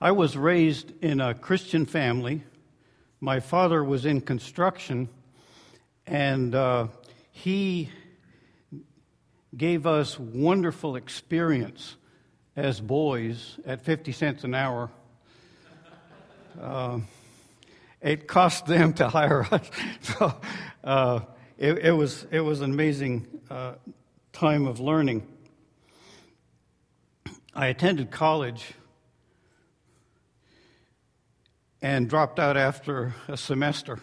I was raised in a Christian family. My father was in construction, and he gave us wonderful experience as boys at 50 cents an hour. It cost them to hire us. So it was an amazing time of learning. I attended college and dropped out after a semester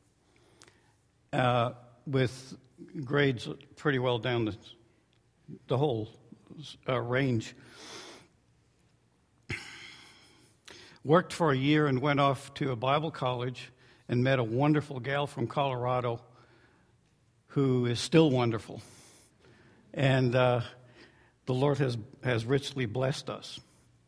with grades pretty well down the whole range. Worked for a year and went off to a Bible college and met a wonderful gal from Colorado who is still wonderful. And the Lord has richly blessed us.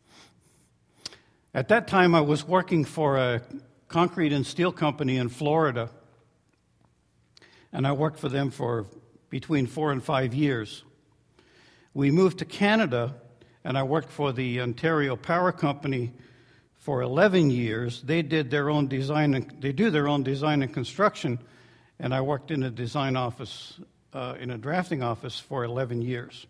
At that time, I was working for a concrete and steel company in Florida, and I worked for them for between 4 and 5 years. We moved to Canada, and I worked for the Ontario Power Company for 11 years. They do their own design and construction, and I worked in a design office, in a drafting office for 11 years.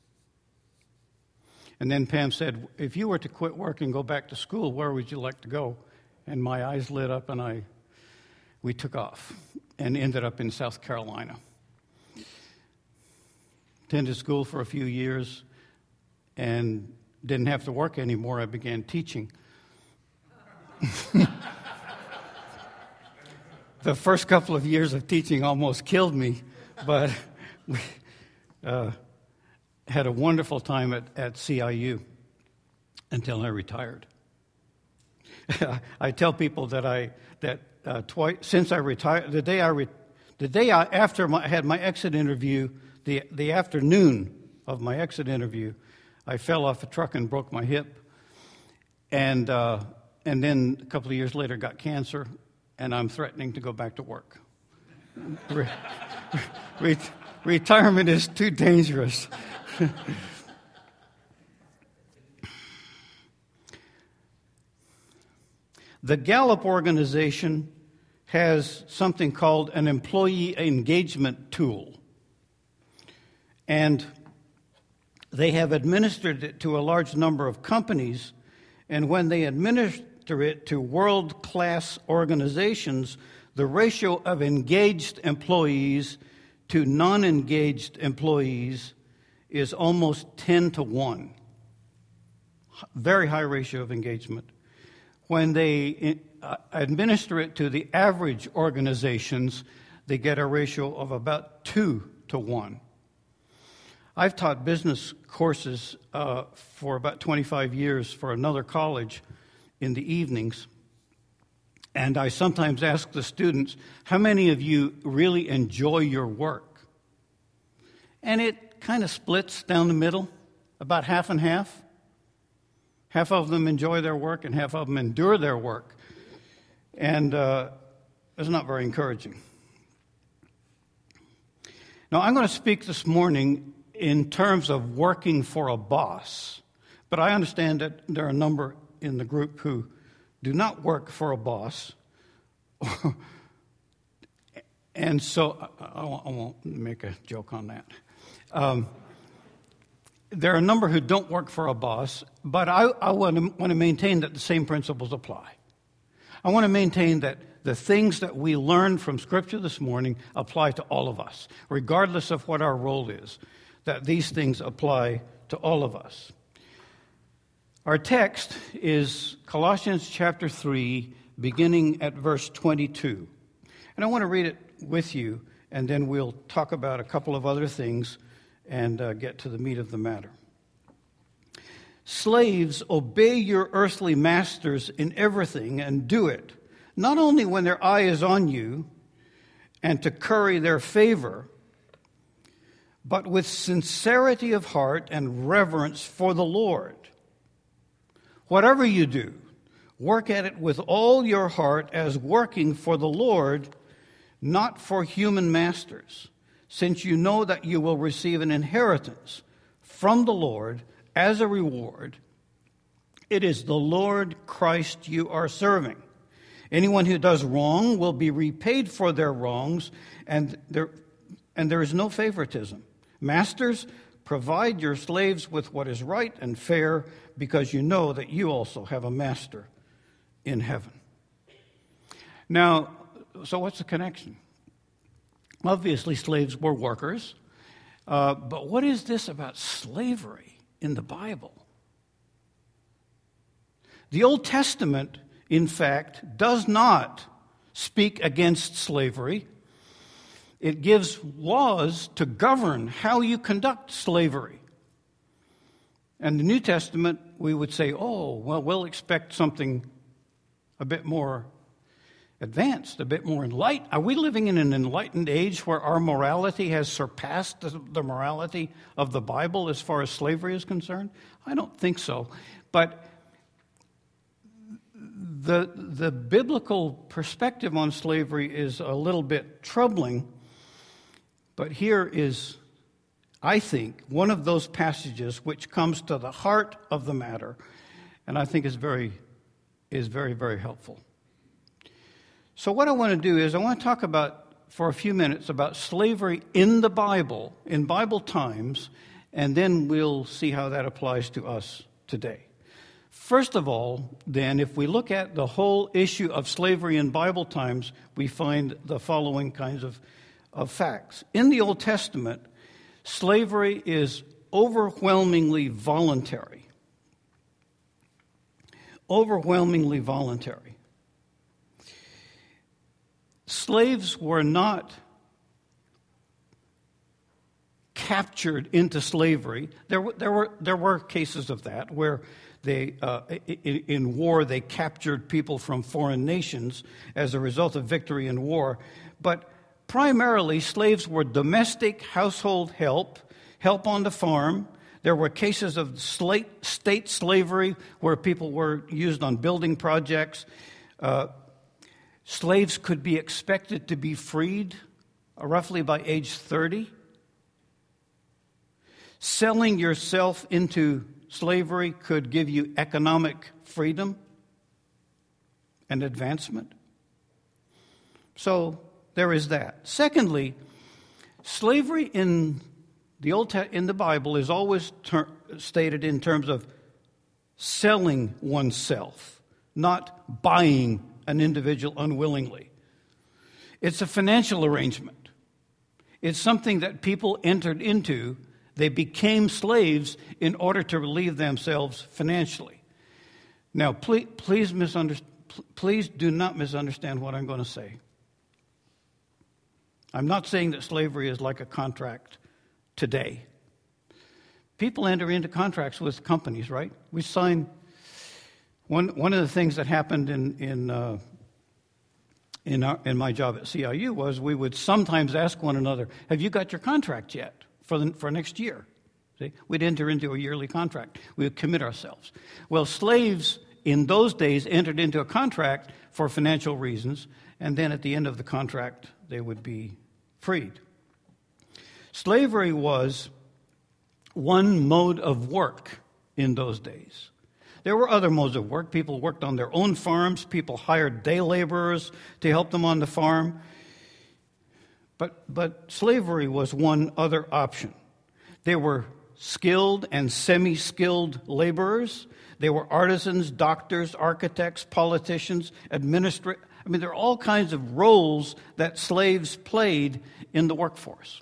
And then Pam said, if you were to quit work and go back to school, where would you like to go? And my eyes lit up, and we took off and ended up in South Carolina. Attended school for a few years and didn't have to work anymore. I began teaching. The first couple of years of teaching almost killed me, but we had a wonderful time at CIU until I retired. I tell people that twice since I retired, the day after I had my exit interview, the afternoon of my exit interview, I fell off a truck and broke my hip, and then a couple of years later got cancer, and I'm threatening to go back to work. Retirement is too dangerous. The Gallup organization has something called an employee engagement tool, and they have administered it to a large number of companies, and when they administer it to world-class organizations, the ratio of engaged employees to non-engaged employees is almost 10 to 1. Very high ratio of engagement. When they administer it to the average organizations, they get a ratio of about 2 to 1. I've taught business courses for about 25 years for another college in the evenings, and I sometimes ask the students, how many of you really enjoy your work? And it kind of splits down the middle, about half and half. Half of them enjoy their work and half of them endure their work. And it's not very encouraging. Now, I'm going to speak this morning in terms of working for a boss. But I understand that there are a number in the group who do not work for a boss. And so I won't make a joke on that. There are a number who don't work for a boss, but I want to maintain that the same principles apply. I want to maintain that the things that we learned from Scripture this morning apply to all of us, regardless of what our role is, that these things apply to all of us. Our text is Colossians chapter 3, beginning at verse 22. And I want to read it with you, and then we'll talk about a couple of other things and get to the meat of the matter. Slaves, obey your earthly masters in everything, and do it, not only when their eye is on you and to curry their favor, but with sincerity of heart and reverence for the Lord. Whatever you do, work at it with all your heart as working for the Lord, not for human masters, since you know that you will receive an inheritance from the Lord as a reward. It is the Lord Christ you are serving. Anyone who does wrong will be repaid for their wrongs, and there is no favoritism. Masters, provide your slaves with what is right and fair, because you know that you also have a master in heaven. Now, so what's the connection? Obviously, slaves were workers, but what is this about slavery in the Bible? The Old Testament, in fact, does not speak against slavery. It gives laws to govern how you conduct slavery. And the New Testament, we would say, oh, well, we'll expect something a bit more advanced, a bit more enlightened. Are we living in an enlightened age where our morality has surpassed the morality of the Bible as far as slavery is concerned? I don't think so. But the biblical perspective on slavery is a little bit troubling. But here is, I think, one of those passages which comes to the heart of the matter, and I think is very, very helpful. So what I want to do is I want to talk about, for a few minutes, about slavery in the Bible, in Bible times, and then we'll see how that applies to us today. First of all, then, if we look at the whole issue of slavery in Bible times, we find the following kinds of facts. In the Old Testament, slavery is overwhelmingly voluntary. Overwhelmingly voluntary. Slaves were not captured into slavery. There were cases of that where they, in war, they captured people from foreign nations as a result of victory in war. But primarily, slaves were domestic household help on the farm. There were cases of state slavery where people were used on building projects. Slaves could be expected to be freed roughly by age 30. Selling yourself into slavery could give you economic freedom and advancement. So there is that. Secondly, slavery in the Bible is always stated in terms of selling oneself, not buying an individual unwillingly. It's a financial arrangement. It's something that people entered into. They became slaves in order to relieve themselves financially. Now, please do not misunderstand what I'm going to say. I'm not saying that slavery is like a contract today. People enter into contracts with companies, right? We sign. One of the things that happened in my job at CIU was we would sometimes ask one another, "Have you got your contract yet for next year?" See, we'd enter into a yearly contract. We would commit ourselves. Well, slaves in those days entered into a contract for financial reasons, and then at the end of the contract, they would be freed. Slavery was one mode of work in those days. There were other modes of work. People worked on their own farms. People hired day laborers to help them on the farm. But slavery was one other option. There were skilled and semi-skilled laborers. There were artisans, doctors, architects, politicians, administrators. I mean, there are all kinds of roles that slaves played in the workforce.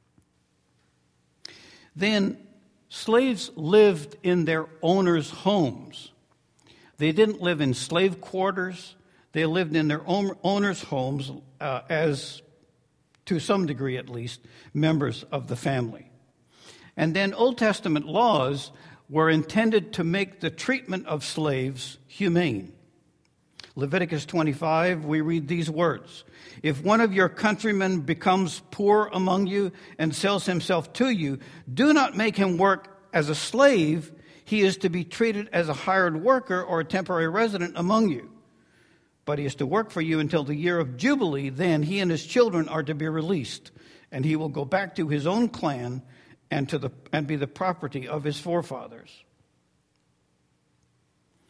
Then slaves lived in their owners' homes. They didn't live in slave quarters. They lived in their own owners' homes as, to some degree at least, members of the family. And then Old Testament laws were intended to make the treatment of slaves humane. Leviticus 25, we read these words: "If one of your countrymen becomes poor among you and sells himself to you, do not make him work as a slave. He is to be treated as a hired worker or a temporary resident among you. But he is to work for you until the year of Jubilee. Then he and his children are to be released, and he will go back to his own clan and be the property of his forefathers."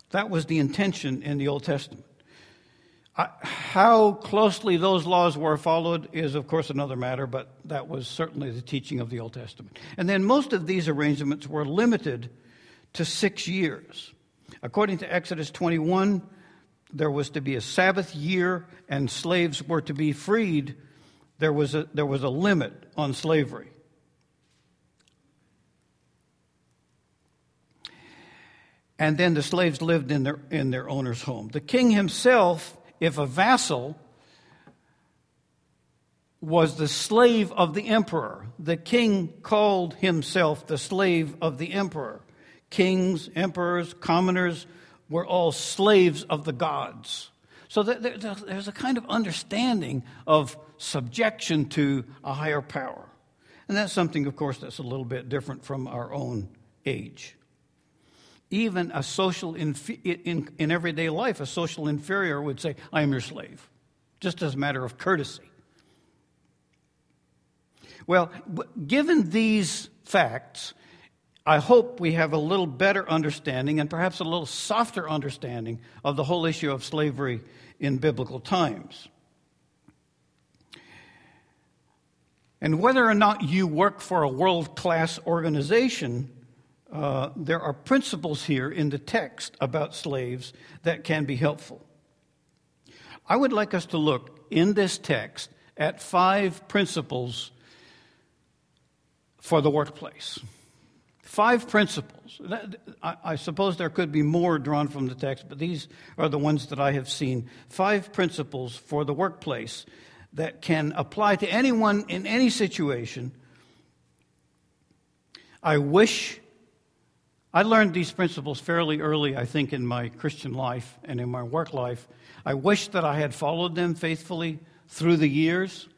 That was the intention in the Old Testament. How closely those laws were followed is, of course, another matter, but that was certainly the teaching of the Old Testament. And then most of these arrangements were limited to 6 years. According to Exodus 21, there was to be a Sabbath year, and slaves were to be freed. There was a limit on slavery. And then the slaves lived in their owner's home. The king himself, if a vassal, was the slave of the emperor. The king called himself the slave of the emperor. Kings, emperors, commoners were all slaves of the gods. So there's a kind of understanding of subjection to a higher power. And that's something, of course, that's a little bit different from our own age. Even a social, in everyday life, a social inferior would say, I am your slave, just as a matter of courtesy. Well, given these facts, I hope we have a little better understanding and perhaps a little softer understanding of the whole issue of slavery in biblical times. And whether or not you work for a world-class organization, there are principles here in the text about slaves that can be helpful. I would like us to look in this text at 5 principles for the workplace. 5 principles. I suppose there could be more drawn from the text, but these are the ones that I have seen. 5 principles for the workplace that can apply to anyone in any situation. I learned these principles fairly early, I think, in my Christian life and in my work life. I wish that I had followed them faithfully through the years.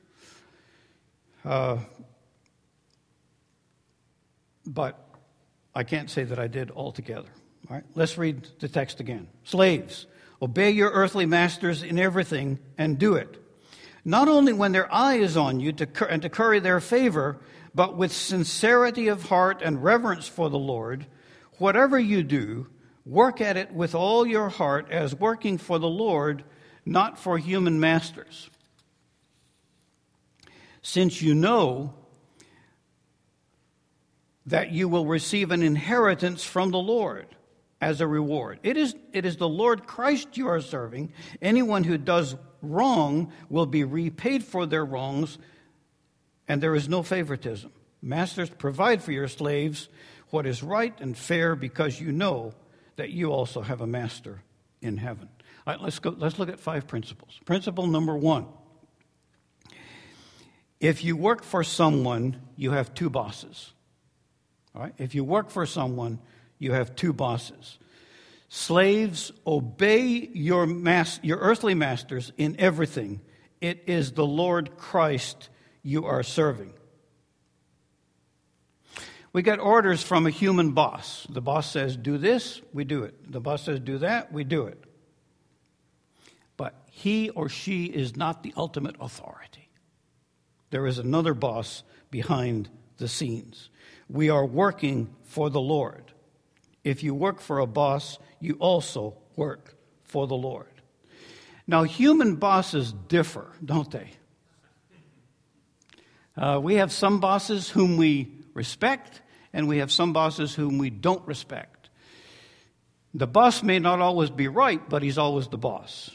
But I can't say that I did altogether. All right, let's read the text again. Slaves, obey your earthly masters in everything and do it. Not only when their eye is on you and to curry their favor, but with sincerity of heart and reverence for the Lord. Whatever you do, work at it with all your heart as working for the Lord, not for human masters. Since you know that you will receive an inheritance from the Lord as a reward. It is the Lord Christ you are serving. Anyone who does wrong will be repaid for their wrongs, and there is no favoritism. Masters, provide for your slaves what is right and fair, because you know that you also have a master in heaven. All right, let's look at 5 principles. Principle number 1. If you work for someone, you have 2 bosses. All right? If you work for someone, you have 2 bosses. Slaves, obey your earthly masters in everything. It is the Lord Christ you are serving. We get orders from a human boss. The boss says, do this, we do it. The boss says, do that, we do it. But he or she is not the ultimate authority. There is another boss behind the scenes. We are working for the Lord. If you work for a boss, you also work for the Lord. Now, human bosses differ, don't they? We have some bosses whom we respect, and we have some bosses whom we don't respect. The boss may not always be right, but he's always the boss.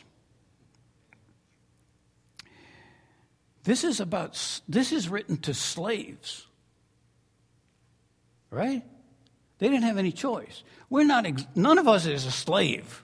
This is written to slaves. Right? They didn't have any choice. None of us is a slave.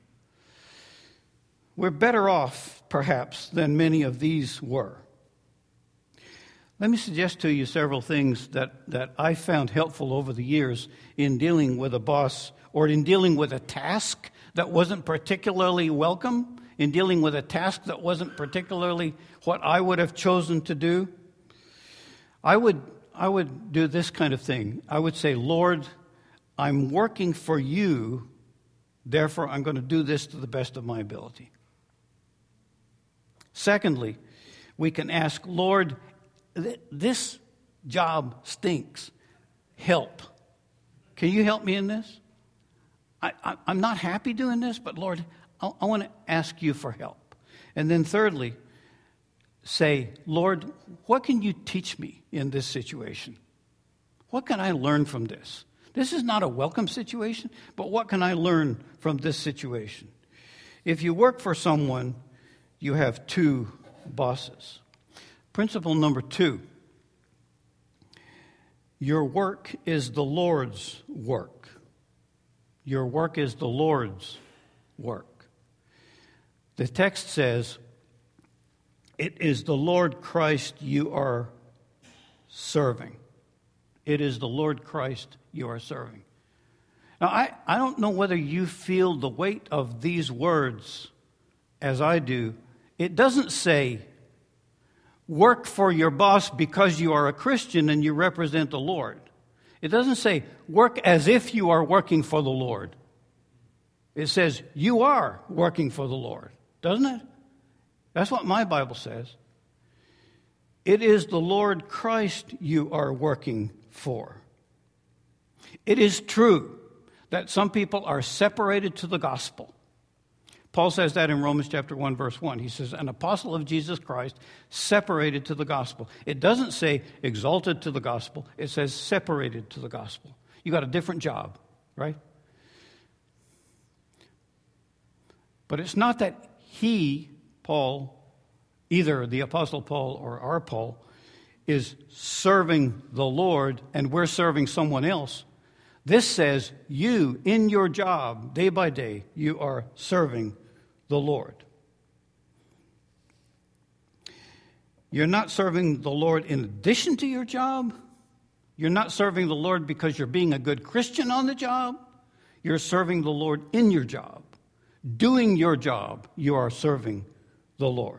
We're better off, perhaps, than many of these were. Let me suggest to you several things that I found helpful over the years in dealing with a boss or in dealing with a task that wasn't particularly welcome, in dealing with a task that wasn't particularly what I would have chosen to do. I would do this kind of thing. I would say, Lord, I'm working for you, therefore I'm going to do this to the best of my ability. Secondly, we can ask, Lord, this job stinks. Help. Can you help me in this? I'm not happy doing this, but Lord, I want to ask you for help. And then thirdly, say, Lord, what can you teach me in this situation? What can I learn from this? This is not a welcome situation, but what can I learn from this situation? If you work for someone, you have two bosses. Principle number 2, your work is the Lord's work. Your work is the Lord's work. The text says, it is the Lord Christ you are serving. It is the Lord Christ you are serving. Now, I don't know whether you feel the weight of these words as I do. It doesn't say, work for your boss because you are a Christian and you represent the Lord. It doesn't say, work as if you are working for the Lord. It says, you are working for the Lord, doesn't it? That's what my Bible says. It is the Lord Christ you are working for. It is true that some people are separated to the gospel. Paul says that in Romans chapter 1, verse 1. He says, an apostle of Jesus Christ separated to the gospel. It doesn't say exalted to the gospel. It says separated to the gospel. You got a different job, right? But it's not that he, Paul, either the apostle Paul or our Paul, is serving the Lord and we're serving someone else. This says you, in your job, day by day, you are serving the Lord. You're not serving the Lord in addition to your job. You're not serving the Lord because you're being a good Christian on the job. You're serving the Lord in your job. Doing your job, you are serving the Lord.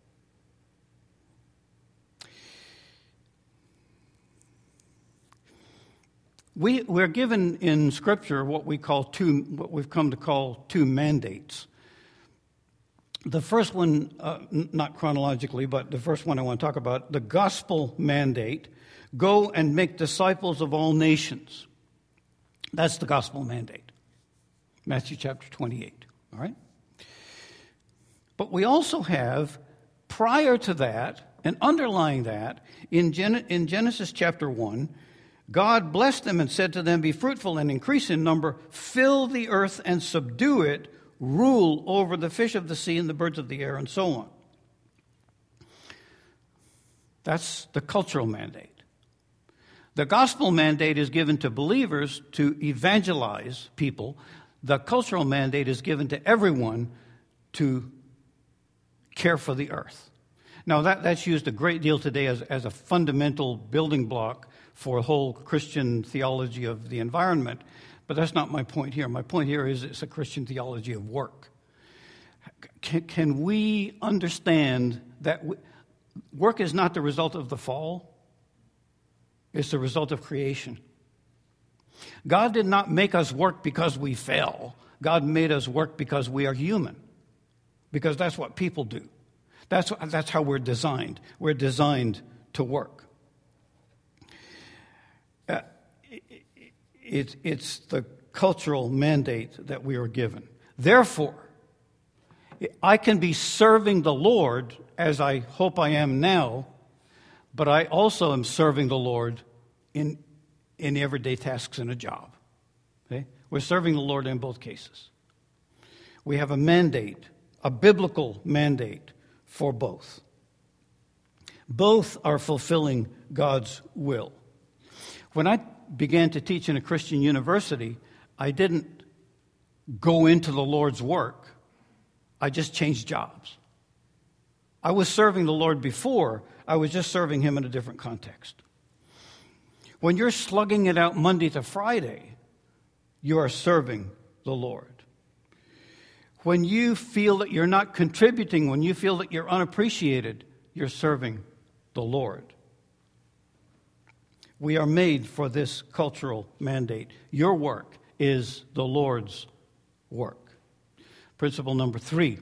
We're given in Scripture what we've come to call two mandates. The first one, not chronologically, but the first one I want to talk about, the gospel mandate, go and make disciples of all nations. That's the gospel mandate. Matthew chapter 28, all right? But we also have, prior to that, and underlying that, in Genesis chapter 1, God blessed them and said to them, be fruitful and increase in number, fill the earth and subdue it, rule over the fish of the sea and the birds of the air, and so on. That's the cultural mandate. The gospel mandate is given to believers to evangelize people. The cultural mandate is given to everyone to care for the earth. Now, that's used a great deal today as a fundamental building block for a whole Christian theology of the environment. But that's not my point here. My point here is it's a Christian theology of work. Can we understand that work is not the result of the fall? It's the result of creation. God did not make us work because we fell. God made us work because we are human. Because that's what people do. That's how we're designed. We're designed to work. It's the cultural mandate that we are given. Therefore, I can be serving the Lord as I hope I am now, but I also am serving the Lord in everyday tasks in a job. Okay? We're serving the Lord in both cases. We have a mandate, a biblical mandate for both. Both are fulfilling God's will. When I began to teach in a Christian university, I didn't go into the Lord's work. I just changed jobs. I was serving the Lord before. I was just serving Him in a different context. When you're slugging it out Monday to Friday, you are serving the Lord. When you feel that you're not contributing, when you feel that you're unappreciated, you're serving the Lord. We are made for this cultural mandate. Your work is the Lord's work. Principle number 3.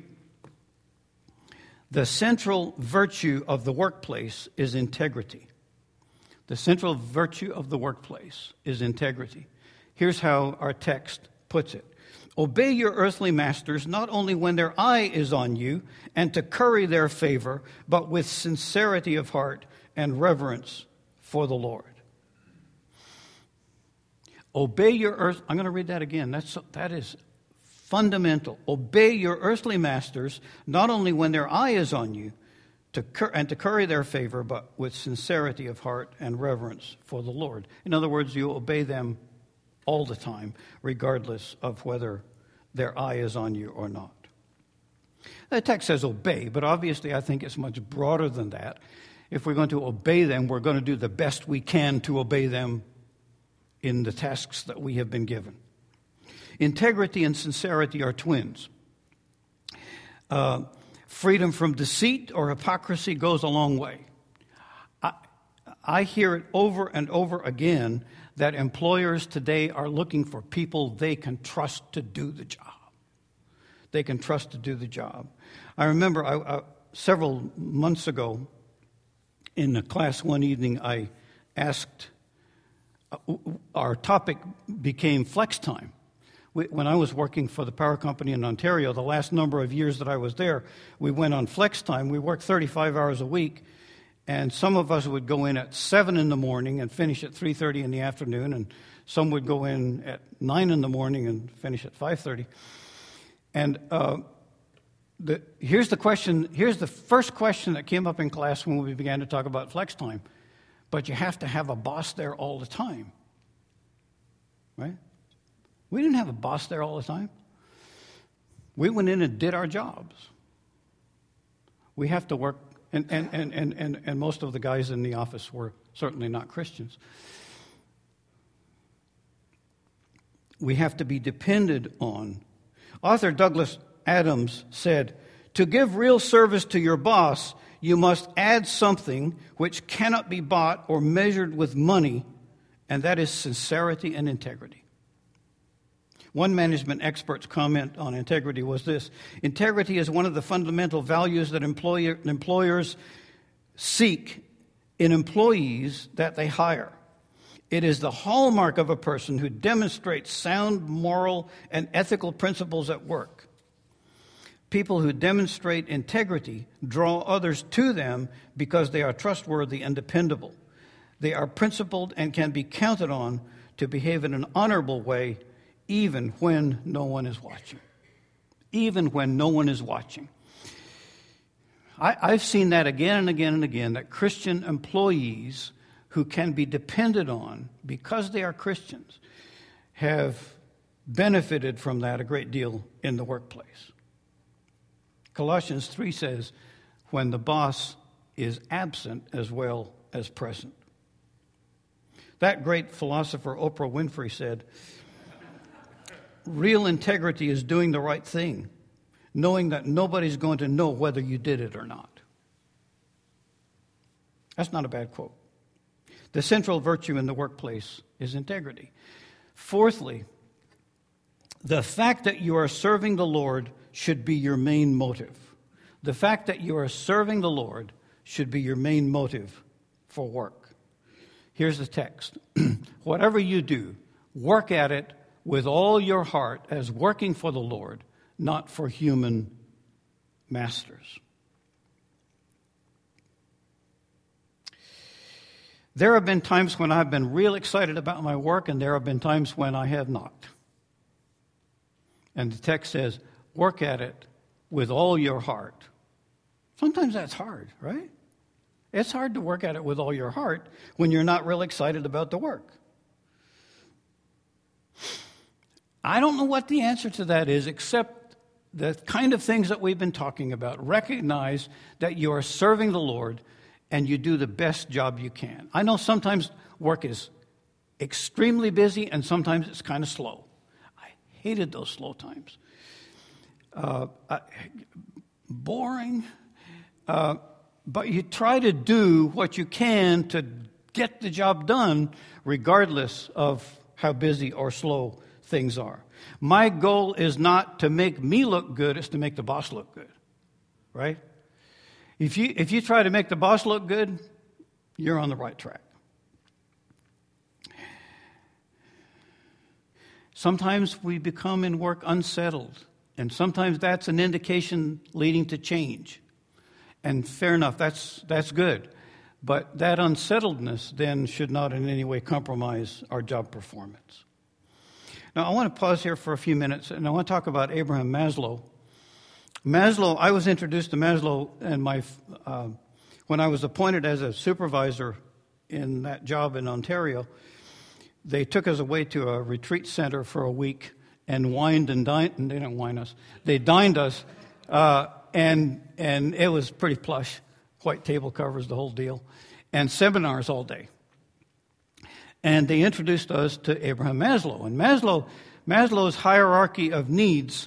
The central virtue of the workplace is integrity. The central virtue of the workplace is integrity. Here's how our text puts it. Obey your earthly masters, not only when their eye is on you, and to curry their favor, but with sincerity of heart and reverence for the Lord. Obey your earth. I'm going to read that again. That is fundamental. Obey your earthly masters, not only when their eye is on you, and to curry their favor, but with sincerity of heart and reverence for the Lord. In other words, you obey them all the time, regardless of whether their eye is on you or not. The text says obey, but obviously I think it's much broader than that. If we're going to obey them, we're going to do the best we can to obey them in the tasks that we have been given. Integrity and sincerity are twins. Freedom from deceit or hypocrisy goes a long way. I hear it over and over again that employers today are looking for people they can trust to do the job. They can trust to do the job. I remember several months ago in the class one evening, I asked, our topic became flex time. When I was working for the power company in Ontario, the last number of years that I was there, we went on flex time. We worked 35 hours a week, and some of us would go in at 7 in the morning and finish at 3:30 in the afternoon, and some would go in at 9 in the morning and finish at 5:30. And here's the question. Here's the first question that came up in class when we began to talk about flex time. But you have to have a boss there all the time, right? We didn't have a boss there all the time. We went in and did our jobs. We have to work, and most of the guys in the office were certainly not Christians. We have to be depended on. Author Douglas Adams said, "To give real service to your boss, you must add something which cannot be bought or measured with money, and that is sincerity and integrity." One management expert's comment on integrity was this: integrity is one of the fundamental values that employers seek in employees that they hire. It is the hallmark of a person who demonstrates sound moral and ethical principles at work. People who demonstrate integrity draw others to them because they are trustworthy and dependable. They are principled and can be counted on to behave in an honorable way, even when no one is watching. Even when no one is watching. I've seen that again and again and again, that Christian employees who can be depended on because they are Christians have benefited from that a great deal in the workplace. Colossians 3 says, when the boss is absent as well as present. That great philosopher Oprah Winfrey said, real integrity is doing the right thing, knowing that nobody's going to know whether you did it or not. That's not a bad quote. The central virtue in the workplace is integrity. Fourthly, the fact that you are serving the Lord should be your main motive. The fact that you are serving the Lord should be your main motive for work. Here's the text. Whatever you do, work at it with all your heart as working for the Lord, not for human masters. There have been times when I've been real excited about my work, and there have been times when I have not. And the text says, work at it with all your heart. Sometimes that's hard, right? It's hard to work at it with all your heart when you're not real excited about the work. I don't know what the answer to that is, except the kind of things that we've been talking about. Recognize that you are serving the Lord and you do the best job you can. I know sometimes work is extremely busy and sometimes it's kind of slow. I hated those slow times. Boring. But you try to do what you can to get the job done regardless of how busy or slow things are. My goal is not to make me look good, it's to make the boss look good, right? If you try to make the boss look good, you're on the right track. Sometimes we become in work unsettled, and sometimes that's an indication leading to change. And fair enough, that's good. But that unsettledness then should not in any way compromise our job performance. Now, I want to pause here for a few minutes, and I want to talk about Abraham Maslow. I was introduced to Maslow when I was appointed as a supervisor in that job in Ontario. They took us away to a retreat center for a week and wined and dined. And they didn't wine us. They dined us, and it was pretty plush. White table covers, the whole deal, and seminars all day. And they introduced us to Abraham Maslow. And Maslow's hierarchy of needs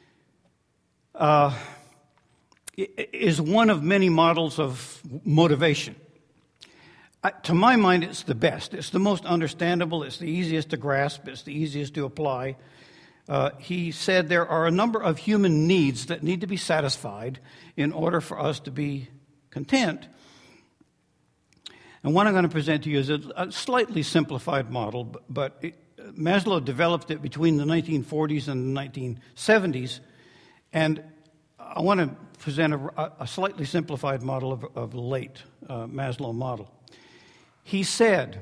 is one of many models of motivation. To my mind, it's the best. It's the most understandable. It's the easiest to grasp. It's the easiest to apply. He said there are a number of human needs that need to be satisfied in order for us to be content. And what I'm going to present to you is a slightly simplified model, but Maslow developed it between the 1940s and the 1970s, and I want to present a slightly simplified model of the late Maslow model. He said,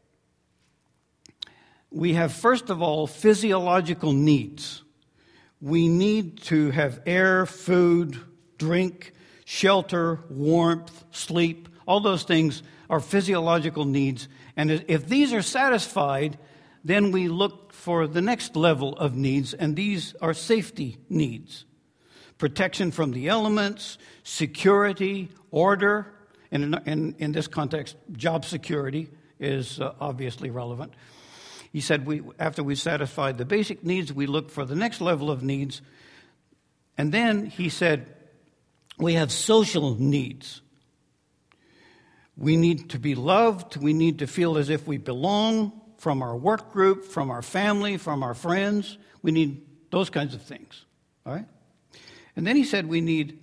we have, first of all, physiological needs. We need to have air, food, drink, shelter, warmth, sleep. All those things are physiological needs. And if these are satisfied, then we look for the next level of needs, and these are safety needs. Protection from the elements, security, order, and in this context, job security is obviously relevant. He said, after we satisfied the basic needs, we look for the next level of needs. And then he said, we have social needs. We need to be loved. We need to feel as if we belong from our work group, from our family, from our friends. We need those kinds of things. All right? And then he said we need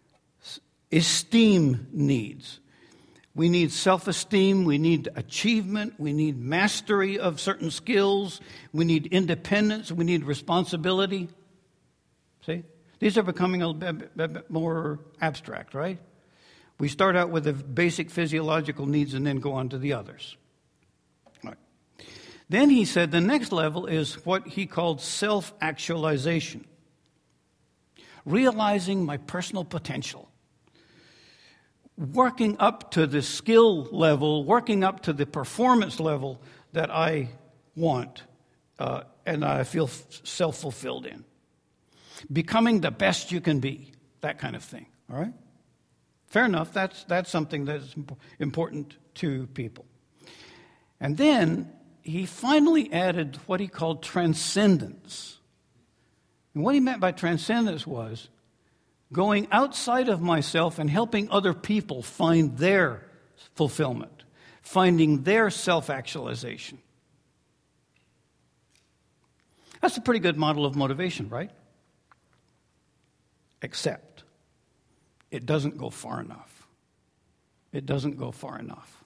esteem needs. We need self-esteem. We need achievement. We need mastery of certain skills. We need independence. We need responsibility. See? These are becoming a bit more abstract, right? We start out with the basic physiological needs and then go on to the others. All right. Then he said the next level is what he called self-actualization. Realizing my personal potential. Working up to the skill level, working up to the performance level that I want and I feel self-fulfilled in. Becoming the best you can be, that kind of thing, all right? Fair enough, that's something that's important to people. And then he finally added what he called transcendence. And what he meant by transcendence was going outside of myself and helping other people find their fulfillment, finding their self-actualization. That's a pretty good model of motivation, right? Except it doesn't go far enough. It doesn't go far enough.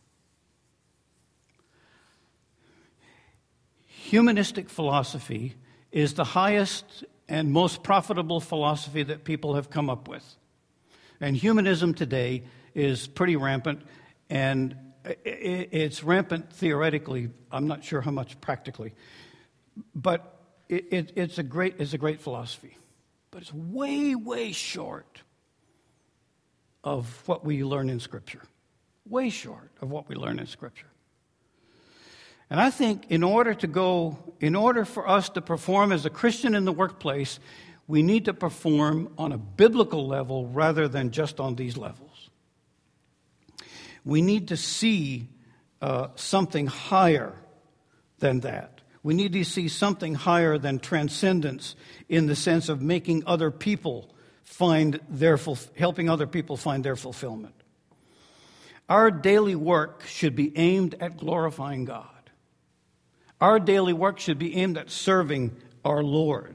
Humanistic philosophy is the highest and most profitable philosophy that people have come up with. And humanism today is pretty rampant, and it's rampant theoretically. I'm not sure how much practically. But it's a great philosophy. But it's way, way short of what we learn in Scripture. Way short of what we learn in Scripture. And I think in order for us to perform as a Christian in the workplace, we need to perform on a biblical level rather than just on these levels. We need to see something higher than that. We need to see something higher than transcendence in the sense of making other people helping other people find their fulfillment. Our daily work should be aimed at glorifying God. Our daily work should be aimed at serving our Lord.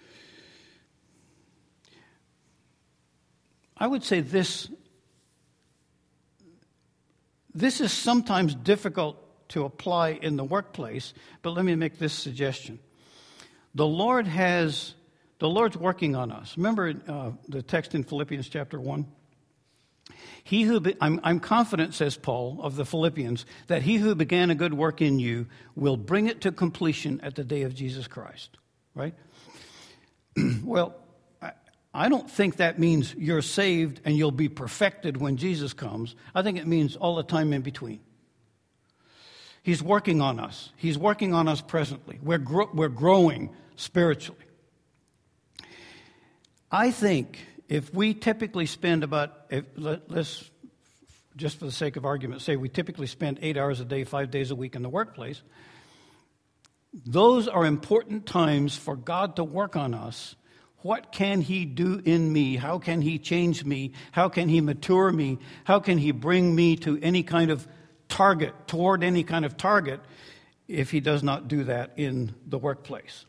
I would say this is sometimes difficult to apply in the workplace, but let me make this suggestion. The Lord's working on us. Remember the text in Philippians chapter 1? I'm confident, says Paul of the Philippians, that he who began a good work in you will bring it to completion at the day of Jesus Christ. Right? Well, I don't think that means you're saved and you'll be perfected when Jesus comes. I think it means all the time in between. He's working on us. He's working on us presently. We're growing spiritually. I think if we typically spend let's, just for the sake of argument, say we typically spend 8 hours a day, 5 days a week in the workplace, those are important times for God to work on us. What can he do in me? How can he change me? How can he mature me? How can he bring me to any kind of target, toward any kind of target, if he does not do that in the workplace?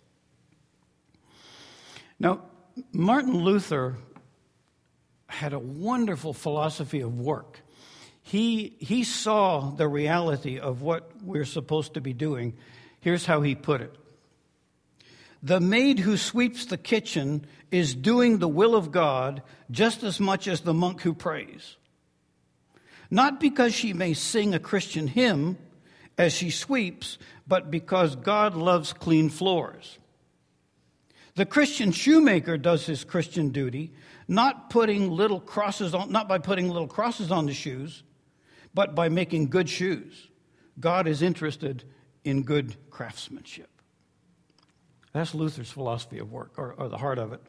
Now, Martin Luther had a wonderful philosophy of work. He saw the reality of what we're supposed to be doing. Here's how he put it. The maid who sweeps the kitchen is doing the will of God just as much as the monk who prays. Not because she may sing a Christian hymn as she sweeps, but because God loves clean floors. The Christian shoemaker does his Christian duty, not by putting little crosses on the shoes, but by making good shoes. God is interested in good craftsmanship. That's Luther's philosophy of work, or the heart of it.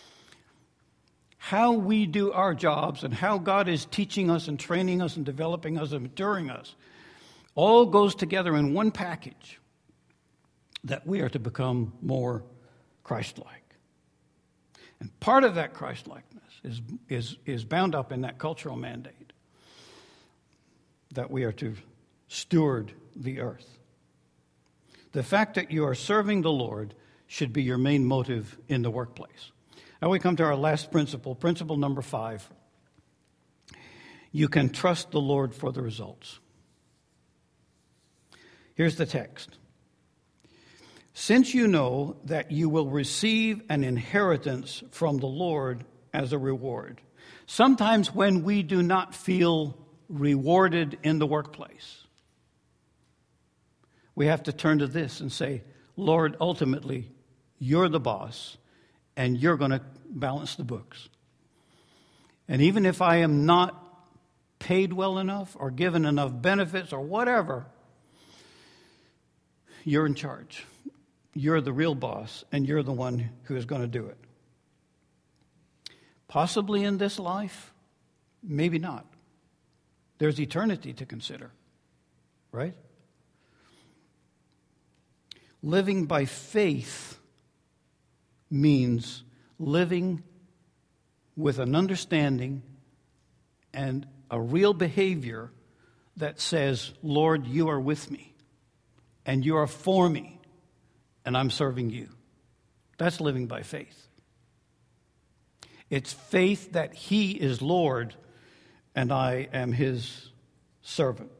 How we do our jobs and how God is teaching us and training us and developing us and maturing us all goes together in one package, that we are to become more Christ-like. And part of that Christ-likeness is bound up in that cultural mandate that we are to steward the earth. The fact that you are serving the Lord should be your main motive in the workplace. Now we come to our last principle, principle number 5. You can trust the Lord for the results. Here's the text. Since you know that you will receive an inheritance from the Lord as a reward. Sometimes when we do not feel rewarded in the workplace, we have to turn to this and say, Lord, ultimately, you're the boss, and you're going to balance the books. And even if I am not paid well enough or given enough benefits or whatever, you're in charge. You're the real boss, and you're the one who is going to do it. Possibly in this life, maybe not. There's eternity to consider, right? Living by faith means living with an understanding and a real behavior that says, Lord, you are with me, and you are for me, and I'm serving you. That's living by faith. It's faith that he is Lord, and I am his servant.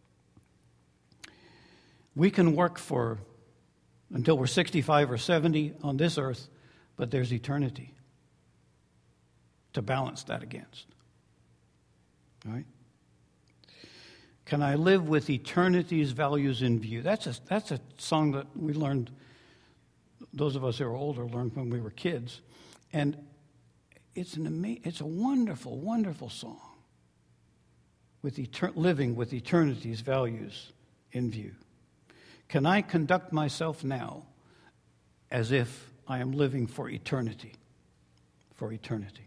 We can work until we're 65 or 70 on this earth, but there's eternity to balance that against. All right? Can I live with eternity's values in view? That's a song that we learned, those of us who are older learned when we were kids. And it's a wonderful, wonderful song. Living with eternity's values in view. Can I conduct myself now as if I am living for eternity? For eternity.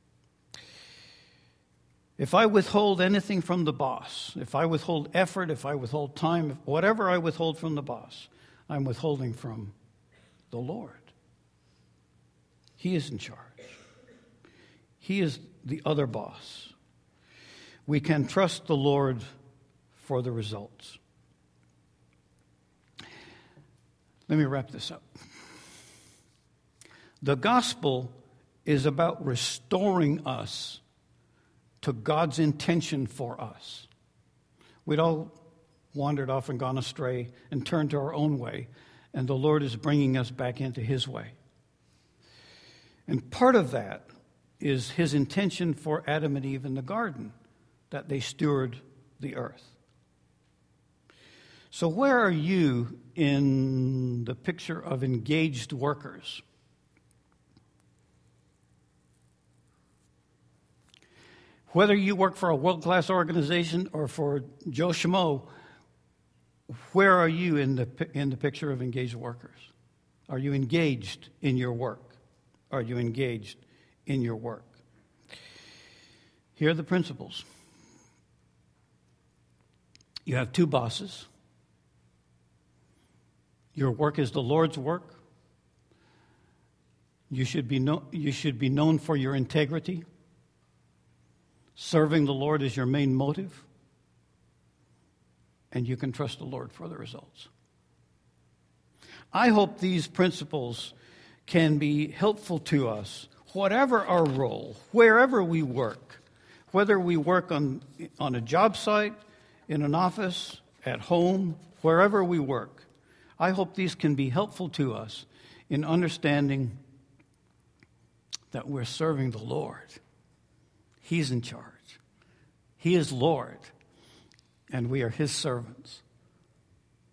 If I withhold anything from the boss, if I withhold effort, if I withhold time, whatever I withhold from the boss, I'm withholding from the Lord. He is in charge. He is the other boss. We can trust the Lord for the results. Let me wrap this up. The gospel is about restoring us to God's intention for us. We'd all wandered off and gone astray and turned to our own way. and the Lord is bringing us back into His way. And part of that is His intention for Adam and Eve in the garden, that they steward the earth. So where are you in the picture of engaged workers? Whether you work for a world-class organization or for Joe Schmo, where are you in the picture of engaged workers? Are you engaged in your work? Are you engaged in your work? Here are the principles. You have two bosses. Your work is the Lord's work. You should be known for your integrity. Serving the Lord is your main motive. And you can trust the Lord for the results. I hope these principles can be helpful to us, whatever our role, wherever we work, whether we work on a job site, in an office, at home, wherever we work. I hope these can be helpful to us in understanding that we're serving the Lord. He's in charge. He is Lord, and we are His servants.